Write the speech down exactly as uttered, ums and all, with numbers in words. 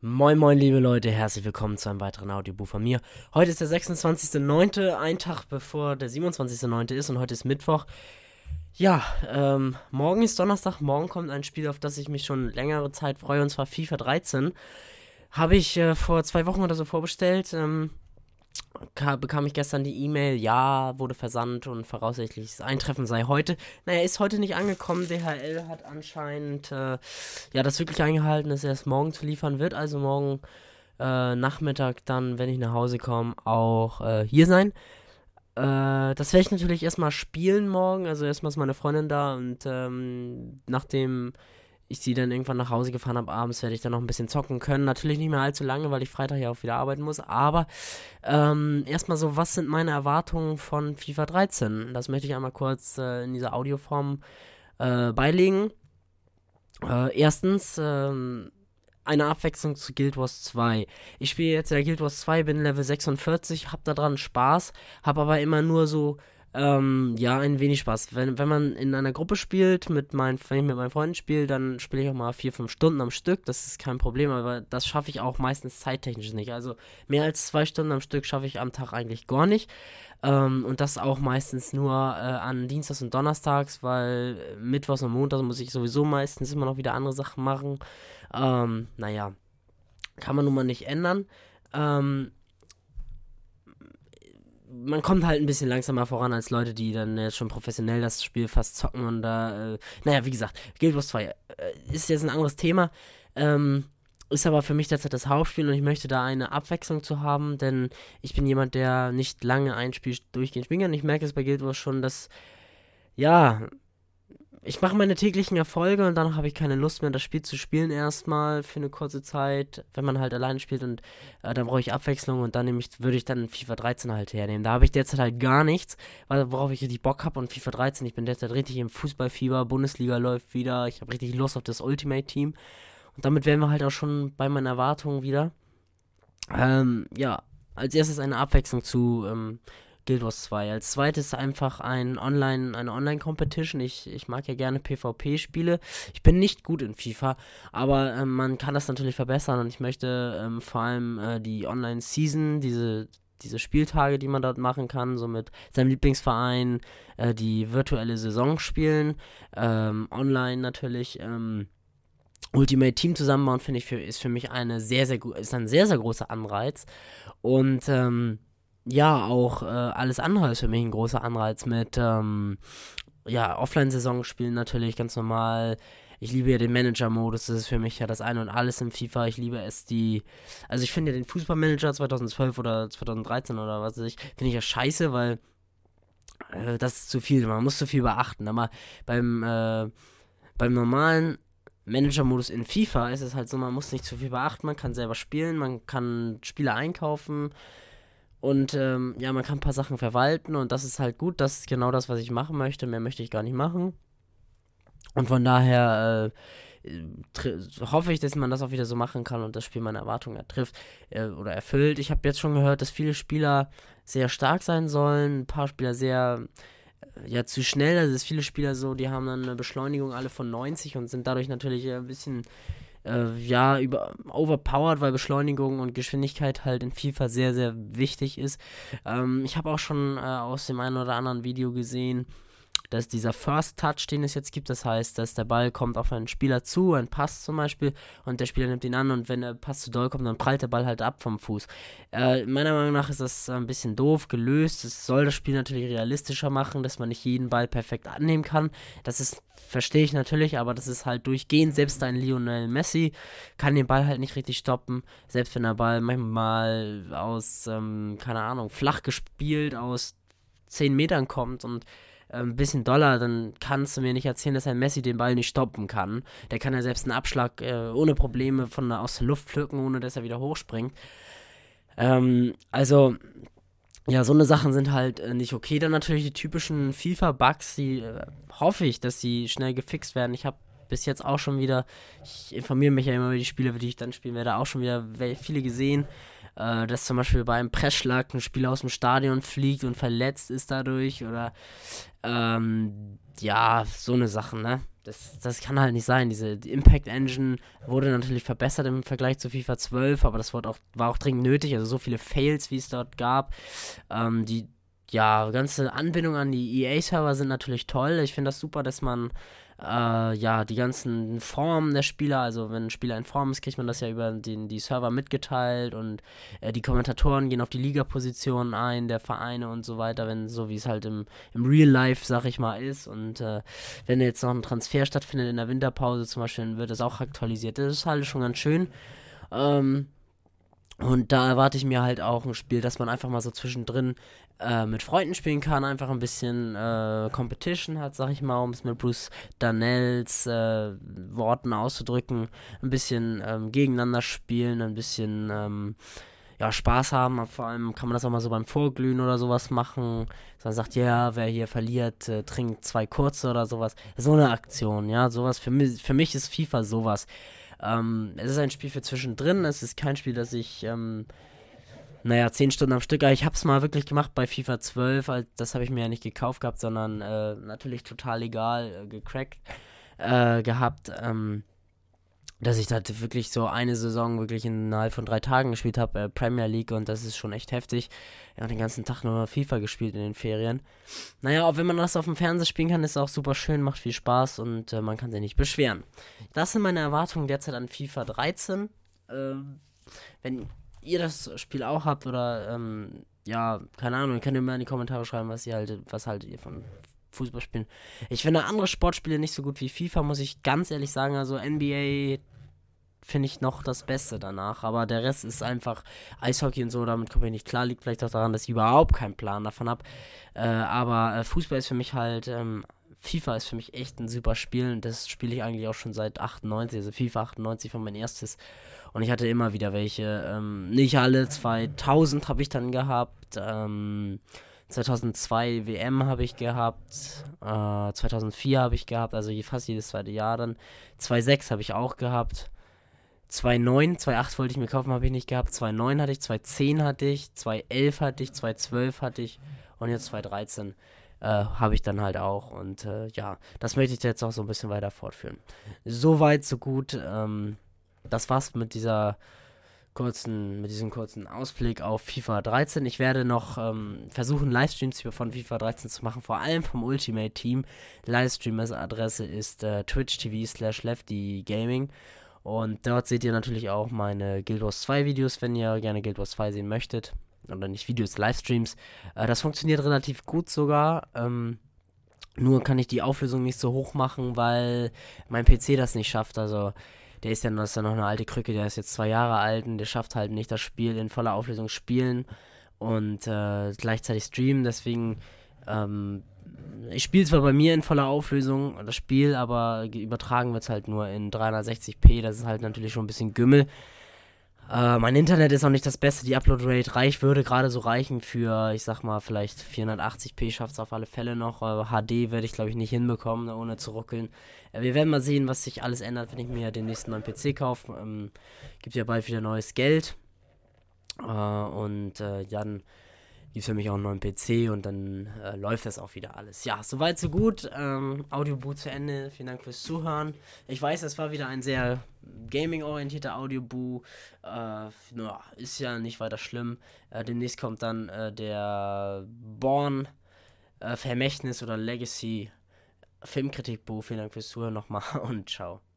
Moin moin liebe Leute, herzlich willkommen zu einem weiteren Audiobuch von mir. Heute ist der sechsundzwanzigster neunte, ein Tag bevor der siebenundzwanzigster neunte ist und heute ist Mittwoch. Ja, ähm, morgen ist Donnerstag, morgen kommt ein Spiel, auf das ich mich schon längere Zeit freue, und zwar FIFA dreizehn. Habe ich äh, vor zwei Wochen oder so vorbestellt, ähm, ka- bekam ich gestern die E-Mail, ja, wurde versandt und voraussichtliches Eintreffen sei heute. Naja, ist heute nicht angekommen. D H L hat anscheinend, äh, ja, das wirklich eingehalten, dass er es morgen zu liefern wird. Also morgen äh, Nachmittag dann, wenn ich nach Hause komme, auch äh, hier sein. Äh, das werde ich natürlich erstmal spielen morgen. Also erstmal ist meine Freundin da und ähm, nachdem ich sie dann irgendwann nach Hause gefahren habe, abends werde ich dann noch ein bisschen zocken können. Natürlich nicht mehr allzu lange, weil ich Freitag ja auch wieder arbeiten muss. Aber ähm, erstmal so, was sind meine Erwartungen von FIFA dreizehn? Das möchte ich einmal kurz äh, in dieser Audioform äh, beilegen. Äh, erstens, ähm, eine Abwechslung zu Guild Wars zwei. Ich spiele jetzt ja Guild Wars zwei, bin Level sechsundvierzig, hab da dran Spaß, hab aber immer nur so, ähm, ja, ein wenig Spaß. Wenn, wenn man in einer Gruppe spielt, mit meinen, wenn ich mit meinen Freunden spiele, dann spiele ich auch mal vier, fünf Stunden am Stück, das ist kein Problem, aber das schaffe ich auch meistens zeittechnisch nicht. Also mehr als zwei Stunden am Stück schaffe ich am Tag eigentlich gar nicht. Ähm, und das auch meistens nur äh, an Dienstags und Donnerstags, weil äh, Mittwochs und Montags muss ich sowieso meistens immer noch wieder andere Sachen machen. Ähm, naja, kann man nun mal nicht ändern. Ähm, Man kommt halt ein bisschen langsamer voran als Leute, die dann jetzt schon professionell das Spiel fast zocken und da, äh, naja, wie gesagt, Guild Wars zwei äh, ist jetzt ein anderes Thema, ähm, ist aber für mich derzeit das Hauptspiel und ich möchte da eine Abwechslung zu haben, denn ich bin jemand, der nicht lange ein Spiel durchgehend spielen kann. Ich merke es bei Guild Wars schon, dass, ja, ich mache meine täglichen Erfolge und danach habe ich keine Lust mehr, das Spiel zu spielen erstmal für eine kurze Zeit, wenn man halt alleine spielt und äh, dann brauche ich Abwechslung und dann nehme ich, würde ich dann FIFA dreizehn halt hernehmen. Da habe ich derzeit halt gar nichts, weil, worauf ich richtig Bock habe und FIFA dreizehn, ich bin derzeit richtig im Fußballfieber, Bundesliga läuft wieder, ich habe richtig Lust auf das Ultimate Team und damit wären wir halt auch schon bei meinen Erwartungen wieder. Ähm, ja, als erstes eine Abwechslung zu ähm, Guild Wars zwei. Als zweites einfach ein Online, eine Online-Competition. Ich, ich mag ja gerne PvP-Spiele. Ich bin nicht gut in FIFA, aber ähm, man kann das natürlich verbessern und ich möchte ähm, vor allem äh, die Online-Season, diese, diese Spieltage, die man dort machen kann, so mit seinem Lieblingsverein, äh, die virtuelle Saison spielen, ähm, online natürlich, ähm, Ultimate Team zusammenbauen, finde ich, für, ist für mich eine sehr, sehr gu- ist ein sehr, sehr großer Anreiz. Und ähm, ja, auch äh, alles andere ist für mich ein großer Anreiz mit ähm, ja, Offline-Saison spielen natürlich ganz normal. Ich liebe ja den Manager-Modus, das ist für mich ja das Eine und Alles im FIFA. Ich liebe es, die. Also, ich finde ja den Fußballmanager zweitausendzwölf oder zweitausenddreizehn oder was weiß ich, finde ich ja scheiße, weil äh, das ist zu viel. Man muss zu viel beachten. Aber beim, äh, beim normalen Manager-Modus in FIFA ist es halt so, man muss nicht zu viel beachten, man kann selber spielen, man kann Spieler einkaufen und ähm, ja, man kann ein paar Sachen verwalten und das ist halt gut, das ist genau das, was ich machen möchte, mehr möchte ich gar nicht machen und von daher äh, hoffe ich, dass man das auch wieder so machen kann und das Spiel meine Erwartungen trifft äh, oder erfüllt. Ich habe jetzt schon gehört, dass viele Spieler sehr stark sein sollen, ein paar Spieler sehr ja, zu schnell. Also es viele Spieler so, die haben dann eine Beschleunigung alle von neunzig und sind dadurch natürlich ein bisschen, äh, ja, über, overpowered, weil Beschleunigung und Geschwindigkeit halt in FIFA sehr, sehr wichtig ist. Ähm, ich habe auch schon äh, aus dem einen oder anderen Video gesehen, dass dieser First Touch, den es jetzt gibt, das heißt, dass der Ball kommt auf einen Spieler zu, ein Pass zum Beispiel, und der Spieler nimmt ihn an und wenn der Pass zu doll kommt, dann prallt der Ball halt ab vom Fuß. Äh, meiner Meinung nach ist das ein bisschen doof gelöst. Es soll das Spiel natürlich realistischer machen, dass man nicht jeden Ball perfekt annehmen kann. Das ist, verstehe ich natürlich, aber das ist halt durchgehend. Selbst ein Lionel Messi kann den Ball halt nicht richtig stoppen. Selbst wenn der Ball manchmal aus, ähm, keine Ahnung, flach gespielt aus zehn Metern kommt und ein bisschen doller, dann kannst du mir nicht erzählen, dass ein Messi den Ball nicht stoppen kann. Der kann ja selbst einen Abschlag äh, ohne Probleme von der, aus der Luft pflücken, ohne dass er wieder hochspringt. Ähm, also, ja, so eine Sachen sind halt äh, nicht okay. Dann natürlich die typischen FIFA-Bugs, die äh, hoffe ich, dass sie schnell gefixt werden. Ich habe bis jetzt auch schon wieder, ich informiere mich ja immer über die Spiele, die ich dann spielen werde, auch schon wieder viele gesehen, äh, dass zum Beispiel beim Pressschlag ein Spieler aus dem Stadion fliegt und verletzt ist dadurch oder ähm, ja, so eine Sache, ne? Das, das kann halt nicht sein. Diese die Impact Engine wurde natürlich verbessert im Vergleich zu FIFA zwölf, aber das wurde auch, war auch dringend nötig. Also so viele Fails, wie es dort gab. Ähm, die ja, ganze Anbindung an die E A-Server sind natürlich toll. Ich finde das super, dass man äh, ja, die ganzen Formen der Spieler, also wenn ein Spieler in Form ist, kriegt man das ja über den, die Server mitgeteilt und äh, die Kommentatoren gehen auf die Ligapositionen ein, der Vereine und so weiter, wenn so wie es halt im, im Real Life, sag ich mal, ist. Und äh, wenn jetzt noch ein Transfer stattfindet in der Winterpause zum Beispiel, dann wird das auch aktualisiert. Das ist halt schon ganz schön. Ähm, und da erwarte ich mir halt auch ein Spiel, dass man einfach mal so zwischendrin äh, mit Freunden spielen kann, einfach ein bisschen äh, Competition hat, sag ich mal, um es mit Bruce Darnells äh, Worten auszudrücken, ein bisschen ähm, gegeneinander spielen, ein bisschen ähm, ja, Spaß haben. Vor allem kann man das auch mal so beim Vorglühen oder sowas machen. Dass man sagt, ja, wer hier verliert, äh, trinkt zwei kurze oder sowas. So eine Aktion, ja, sowas. Für mich, für mich ist FIFA sowas. Ähm, es ist ein Spiel für zwischendrin, es ist kein Spiel, das ich, ähm, naja, zehn Stunden am Stück, aber ich hab's mal wirklich gemacht bei FIFA zwölf, halt, das habe ich mir ja nicht gekauft gehabt, sondern äh, natürlich total legal äh, gecrackt äh, gehabt, ähm, dass ich da wirklich so eine Saison wirklich innerhalb von drei Tagen gespielt habe, äh, Premier League, und das ist schon echt heftig. Ich habe den ganzen Tag nur FIFA gespielt in den Ferien. Naja, auch wenn man das auf dem Fernseher spielen kann, ist es auch super schön, macht viel Spaß und äh, man kann sich nicht beschweren. Das sind meine Erwartungen derzeit an FIFA dreizehn. Ähm, wenn ihr das Spiel auch habt oder, ähm, ja, keine Ahnung, ihr könnt ihr mal in die Kommentare schreiben, was ihr haltet, was haltet ihr von Fußballspielen. Ich finde andere Sportspiele nicht so gut wie FIFA, muss ich ganz ehrlich sagen. Also N B A finde ich noch das Beste danach, aber der Rest ist einfach Eishockey und so, damit komme ich nicht klar. Liegt vielleicht auch daran, dass ich überhaupt keinen Plan davon habe. Äh, aber äh, Fußball ist für mich halt, ähm, FIFA ist für mich echt ein super Spiel und das spiele ich eigentlich auch schon seit achtundneunzig, also FIFA achtundneunzig war mein erstes und ich hatte immer wieder welche. Ähm, nicht alle, zweitausend habe ich dann gehabt, ähm, zweitausendzwei W M habe ich gehabt, äh, zweitausendvier habe ich gehabt, also fast jedes zweite Jahr dann. zweitausendsechs habe ich auch gehabt. zweitausendneun, zweitausendacht wollte ich mir kaufen, habe ich nicht gehabt. zweitausendneun hatte ich, zweitausendzehn hatte ich, zweitausendelf hatte ich, zweitausendzwölf hatte ich und jetzt zweitausenddreizehn äh, habe ich dann halt auch. Und äh, ja, das möchte ich jetzt auch so ein bisschen weiter fortführen. So weit, so gut. Ähm, das war's mit dieser kurzen, mit diesem kurzen Ausblick auf FIFA dreizehn. Ich werde noch ähm, versuchen, Livestreams von FIFA dreizehn zu machen, vor allem vom Ultimate Team. Livestream-Adresse ist äh, twitch T V slash lefty gaming. Und dort seht ihr natürlich auch meine Guild Wars zwei Videos, wenn ihr gerne Guild Wars zwei sehen möchtet. Oder nicht Videos, Livestreams. Äh, das funktioniert relativ gut sogar. Ähm, nur kann ich die Auflösung nicht so hoch machen, weil mein P C das nicht schafft. Also der ist ja, das ist ja noch eine alte Krücke, der ist jetzt zwei Jahre alt und der schafft halt nicht das Spiel in voller Auflösung spielen und äh, gleichzeitig streamen. Deswegen, ähm, ich spiele zwar bei mir in voller Auflösung das Spiel, aber übertragen wird es halt nur in dreihundertsechzig p. Das ist halt natürlich schon ein bisschen Gümmel. Äh, mein Internet ist auch nicht das Beste. Die Upload-Rate reich, würde gerade so reichen für, ich sag mal, vielleicht vierhundertachtzig p schafft es auf alle Fälle noch. Äh, H D werde ich, glaube ich, nicht hinbekommen, ohne zu ruckeln. Äh, wir werden mal sehen, was sich alles ändert, wenn ich mir den nächsten neuen P C kaufe. Ähm, gibt ja bald wieder neues Geld. Äh, und äh, dann gibt es für mich auch einen neuen P C und dann äh, läuft das auch wieder alles. Ja, soweit so gut. Ähm, Audioboo zu Ende. Vielen Dank fürs Zuhören. Ich weiß, das war wieder ein sehr gaming-orientierter Audioboo. Äh, na, ist ja nicht weiter schlimm. Äh, demnächst kommt dann äh, der Born äh, Vermächtnis oder Legacy Filmkritikbuch. Vielen Dank fürs Zuhören nochmal und ciao.